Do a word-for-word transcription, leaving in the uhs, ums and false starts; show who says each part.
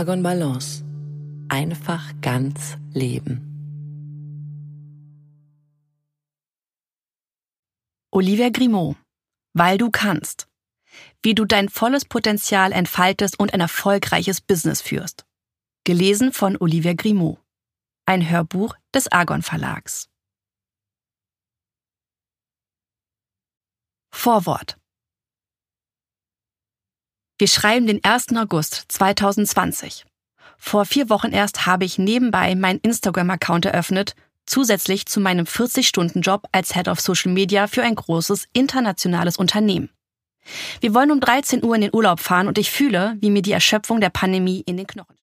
Speaker 1: Argon Balance. Einfach ganz leben.
Speaker 2: Olivia Grimaud. Weil du kannst. Wie du dein volles Potenzial entfaltest und ein erfolgreiches Business führst. Gelesen von Olivia Grimaud. Ein Hörbuch des Argon Verlags. Vorwort. Wir schreiben den ersten August zweitausendzwanzig. Vor vier Wochen erst habe ich nebenbei meinen Instagram-Account eröffnet, zusätzlich zu meinem vierzig-Stunden-Job als Head of Social Media für ein großes internationales Unternehmen. Wir wollen um dreizehn Uhr in den Urlaub fahren und ich fühle, wie mir die Erschöpfung der Pandemie in den Knochen